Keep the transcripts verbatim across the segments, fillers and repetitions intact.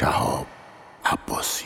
شهاب عباسی.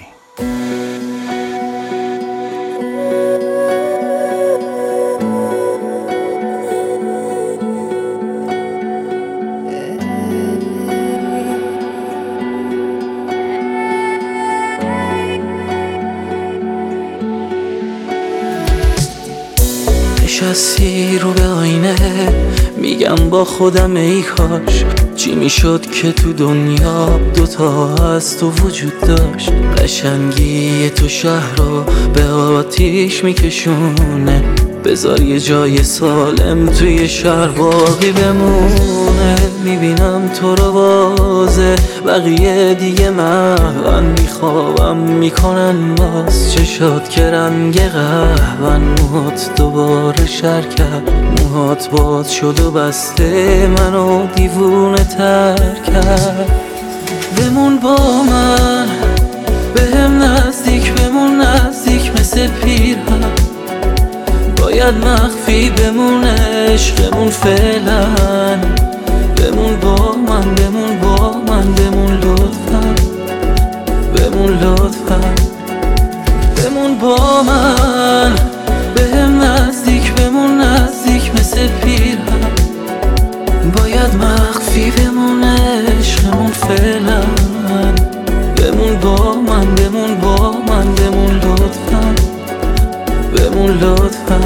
نشستی رو به آینه، میگم با خودم ای کاش چی میشد که تو دنیا دوتا از تو وجود داشت. قشنگی تو شهر رو به آتیش میکشونه، بذار یه جای سالم توی شهر باقی بمونه. میبینم تو رو بازه، بقیه دیگه محون میخوابم میکنن باز. چشات که رنگ قهوه‌ن، موهات دوباره شر کرد، موهات باز شد و بسته منو دیوونه تر کرد. بمون با من، بهم نزدیک بمون، نزدیک مثل پیرهن. باید مخفی بمونه عشقمون فعلا. بمون با من، بمون با من، بمون لطفا، بمون لطفا. بمون با من، بهم نزدیک بمون، نزدیک مثل پیرهن. باید مخفی بمونه عشقمون فعلا. بمون با من، بمون با من، بمون لطفا، بمون لطفا.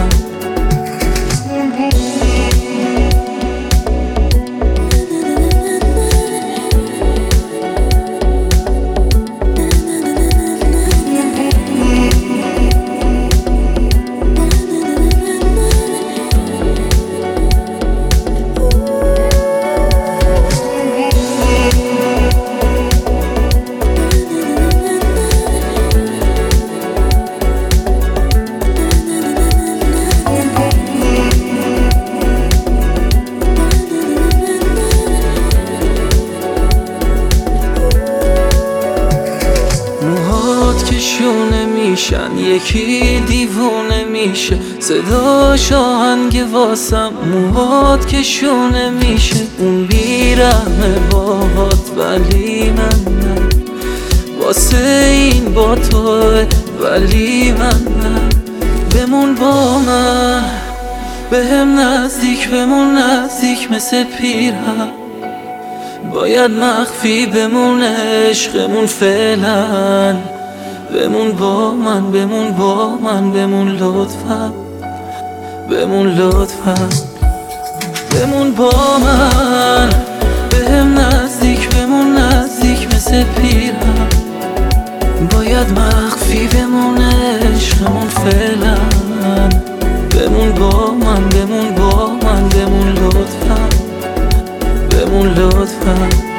که شونه میشن، یکی دیوونه میشه، صداش آهنگ واسم. موهات که شونه میشه، اون بیرحمه باهات ولی من نه. واسه این با توه ولی من نه. بمون با من، بهم نزدیک بمون، نزدیک مثل پیرهن. باید مخفی بمونه عشقمون فعلا. بمون با من، بمون با من، بمون لطفا، بمون لطفا. بمون با من، بهم نزدیک بمون، نزدیک مثل پیرهن. باید مخفی بمونه عشقمون فعلا. بمون با من، بمون با من، بمون لطفا، بمون لطفا.